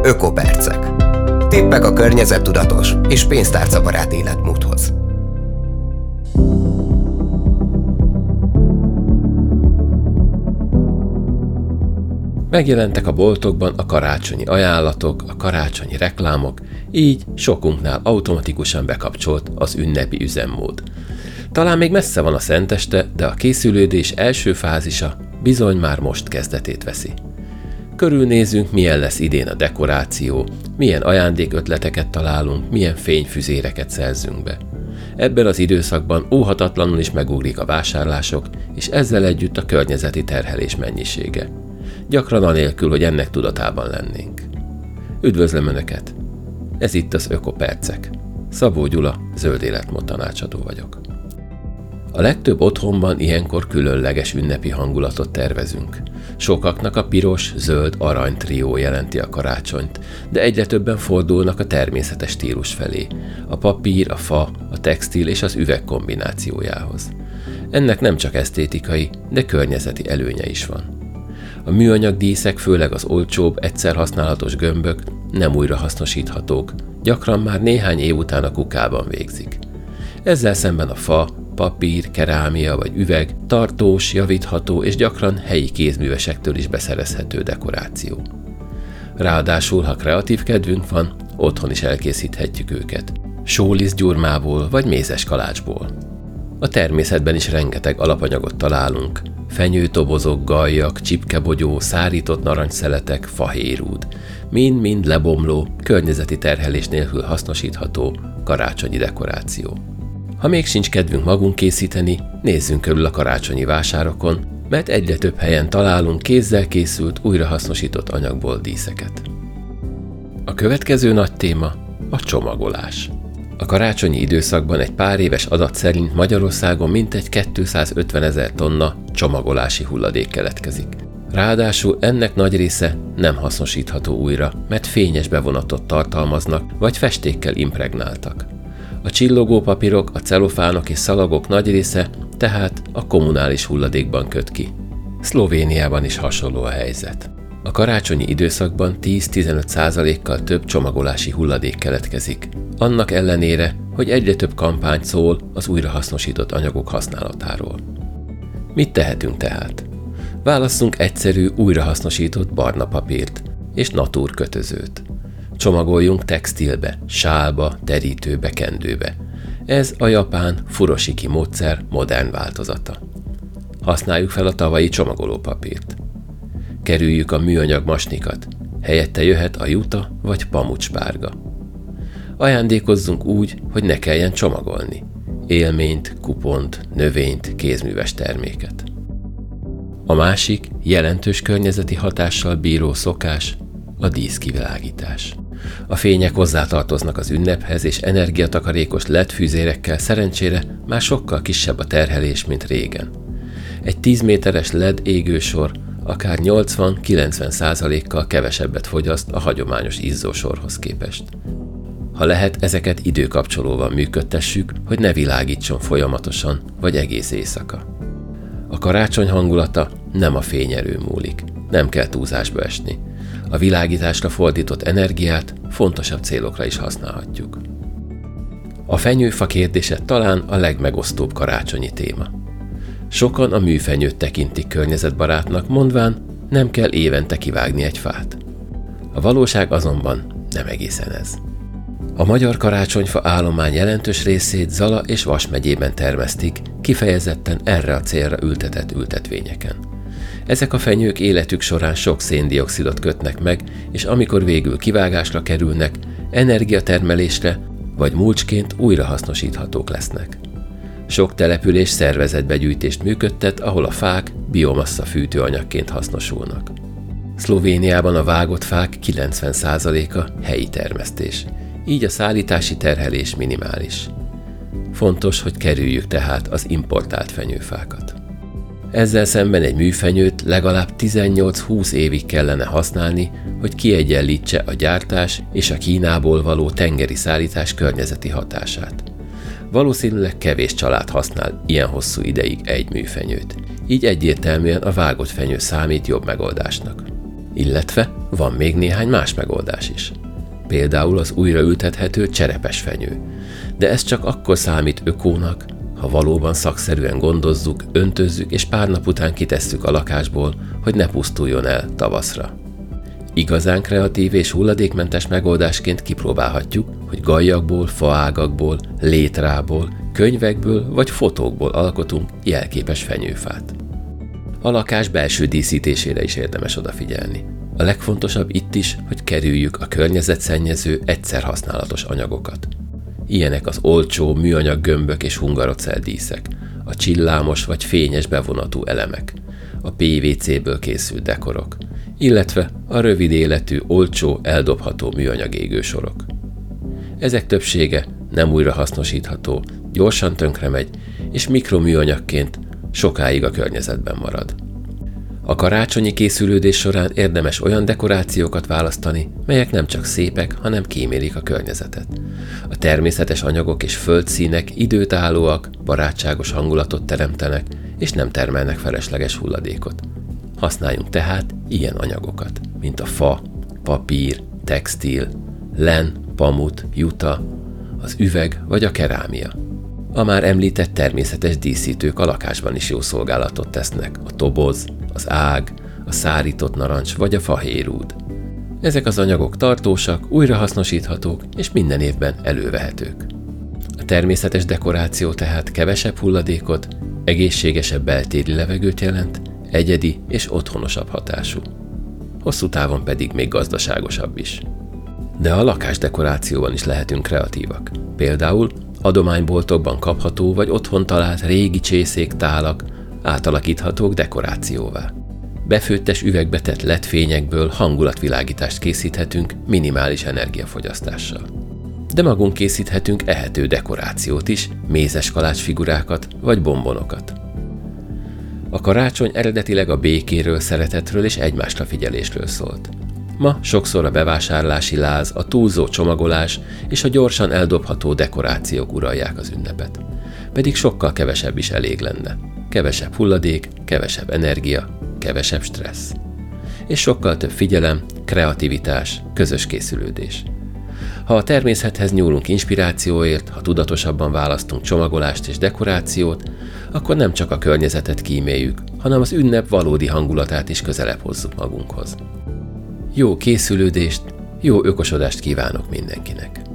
Ökopercek. Tippek a környezettudatos és pénztárcabarát életmódhoz. Megjelentek a boltokban a karácsonyi ajánlatok, a karácsonyi reklámok, így sokunknál automatikusan bekapcsolt az ünnepi üzemmód. Talán még messze van a szenteste, de a készülődés első fázisa bizony már most kezdetét veszi. Körülnézünk, milyen lesz idén a dekoráció, milyen ajándékötleteket találunk, milyen fényfüzéreket szerzünk be. Ebben az időszakban óhatatlanul is megugrik a vásárlások, és ezzel együtt a környezeti terhelés mennyisége. Gyakran anélkül, hogy ennek tudatában lennénk. Üdvözlöm Önöket! Ez itt az Ökopercek. Szabó Gyula, zöld életmód tanácsadó vagyok. A legtöbb otthonban ilyenkor különleges ünnepi hangulatot tervezünk. Sokaknak a piros, zöld, arany trió jelenti a karácsonyt, de egyre többen fordulnak a természetes stílus felé, a papír, a fa, a textil és az üveg kombinációjához. Ennek nem csak esztétikai, de környezeti előnye is van. A műanyag díszek, főleg az olcsóbb, egyszer használatos gömbök nem újrahasznosíthatók, gyakran már néhány év után a kukában végzik. Ezzel szemben a fa, papír, kerámia vagy üveg tartós, javítható és gyakran helyi kézművesektől is beszerezhető dekoráció. Ráadásul, ha kreatív kedvünk van, otthon is elkészíthetjük őket. Sólisztgyurmából vagy mézes kalácsból. A természetben is rengeteg alapanyagot találunk. Fenyőtobozok, gallyak, csipkebogyó, szárított narancsszeletek, fahérúd. Mind-mind lebomló, környezeti terhelés nélkül hasznosítható karácsonyi dekoráció. Ha még sincs kedvünk magunk készíteni, nézzünk körül a karácsonyi vásárokon, mert egyre több helyen találunk kézzel készült, újrahasznosított anyagból díszeket. A következő nagy téma a csomagolás. A karácsonyi időszakban egy pár éves adat szerint Magyarországon mintegy 250 000 tonna csomagolási hulladék keletkezik. Ráadásul ennek nagy része nem hasznosítható újra, mert fényes bevonatot tartalmaznak, vagy festékkel impregnáltak. A csillogó papírok, a celofánok és szalagok nagy része tehát a kommunális hulladékban köt ki. Szlovéniában is hasonló a helyzet. A karácsonyi időszakban 10-15%-kal több csomagolási hulladék keletkezik. Annak ellenére, hogy egyre több kampány szól az újrahasznosított anyagok használatáról. Mit tehetünk tehát? Válasszunk egyszerű, újrahasznosított barna papírt és natúrkötözőt. Csomagoljunk textilbe, sálba, terítőbe, kendőbe. Ez a japán furoshiki módszer modern változata. Használjuk fel a tavalyi csomagolópapírt. Kerüljük a műanyag masnikat, helyette jöhet a juta vagy pamucspárga. Ajándékozzunk úgy, hogy ne kelljen csomagolni. Élményt, kupont, növényt, kézműves terméket. A másik, jelentős környezeti hatással bíró szokás a díszkivilágítás. A fények hozzátartoznak az ünnephez, és energiatakarékos LED fűzérekkel szerencsére már sokkal kisebb a terhelés, mint régen. Egy 10 méteres LED égősor akár 80-90%-kal kevesebbet fogyaszt a hagyományos izzósorhoz képest. Ha lehet, ezeket időkapcsolóval működtessük, hogy ne világítson folyamatosan, vagy egész éjszaka. A karácsony hangulata nem a fényerő múlik, nem kell túlzásba esni. A világításra fordított energiát fontosabb célokra is használhatjuk. A fenyőfa kérdése talán a legmegosztóbb karácsonyi téma. Sokan a műfenyőt tekintik környezetbarátnak, mondván nem kell évente kivágni egy fát. A valóság azonban nem egészen ez. A magyar karácsonyfa állomány jelentős részét Zala és Vas megyében termesztik, kifejezetten erre a célra ültetett ültetvényeken. Ezek a fenyők életük során sok szén-dioxidot kötnek meg, és amikor végül kivágásra kerülnek, energiatermelésre vagy mulcsként újrahasznosíthatók lesznek. Sok település szervezetbegyűjtést működtet, ahol a fák biomassa fűtőanyagként hasznosulnak. Szlovéniában a vágott fák 90%-a helyi termesztés, így a szállítási terhelés minimális. Fontos, hogy kerüljük tehát az importált fenyőfákat. Ezzel szemben egy műfenyőt legalább 18-20 évig kellene használni, hogy kiegyenlítse a gyártás és a Kínából való tengeri szállítás környezeti hatását. Valószínűleg kevés család használ ilyen hosszú ideig egy műfenyőt, így egyértelműen a vágott fenyő számít jobb megoldásnak. Illetve van még néhány más megoldás is. Például az újraültethető cserepesfenyő. De ez csak akkor számít ökónak, ha valóban szakszerűen gondozzuk, öntözzük és pár nap után kitesszük a lakásból, hogy ne pusztuljon el tavaszra. Igazán kreatív és hulladékmentes megoldásként kipróbálhatjuk, hogy gallyakból, faágakból, létrából, könyvekből vagy fotókból alkotunk jelképes fenyőfát. A lakás belső díszítésére is érdemes odafigyelni. A legfontosabb itt is, hogy kerüljük a környezetszennyező, egyszer-használatos anyagokat. Ilyenek az olcsó műanyag gömbök és hungarocell-díszek, a csillámos vagy fényes bevonatú elemek, a PVC-ből készült dekorok, illetve a rövid életű, olcsó, eldobható műanyag égősorok. Ezek többsége nem újrahasznosítható, gyorsan tönkremegy, és mikroműanyagként sokáig a környezetben marad. A karácsonyi készülődés során érdemes olyan dekorációkat választani, melyek nem csak szépek, hanem kímélik a környezetet. A természetes anyagok és földszínek időtállóak, barátságos hangulatot teremtenek, és nem termelnek felesleges hulladékot. Használjunk tehát ilyen anyagokat, mint a fa, papír, textil, len, pamut, juta, az üveg vagy a kerámia. A már említett természetes díszítők a lakásban is jó szolgálatot tesznek, a toboz, az ág, a szárított narancs vagy a fahérúd. Ezek az anyagok tartósak, újrahasznosíthatók és minden évben elővehetők. A természetes dekoráció tehát kevesebb hulladékot, egészségesebb beltéri levegőt jelent, egyedi és otthonosabb hatású. Hosszú távon pedig még gazdaságosabb is. De a lakásdekorációban is lehetünk kreatívak. Például adományboltokban kapható vagy otthon talált régi csészék, tálak átalakíthatók dekorációvá. Befőttes üvegbe tett LED-fényekből hangulatvilágítást készíthetünk minimális energiafogyasztással. De magunk készíthetünk ehető dekorációt is, mézes kalácsfigurákat vagy bombonokat. A karácsony eredetileg a békéről, szeretetről és egymásra figyelésről szólt. Ma sokszor a bevásárlási láz, a túlzó csomagolás és a gyorsan eldobható dekorációk uralják az ünnepet. Pedig sokkal kevesebb is elég lenne. Kevesebb hulladék, kevesebb energia, kevesebb stressz. És sokkal több figyelem, kreativitás, közös készülődés. Ha a természethez nyúlunk inspirációért, ha tudatosabban választunk csomagolást és dekorációt, akkor nem csak a környezetet kíméljük, hanem az ünnep valódi hangulatát is közelebb hozzuk magunkhoz. Jó készülődést, jó ökosodást kívánok mindenkinek!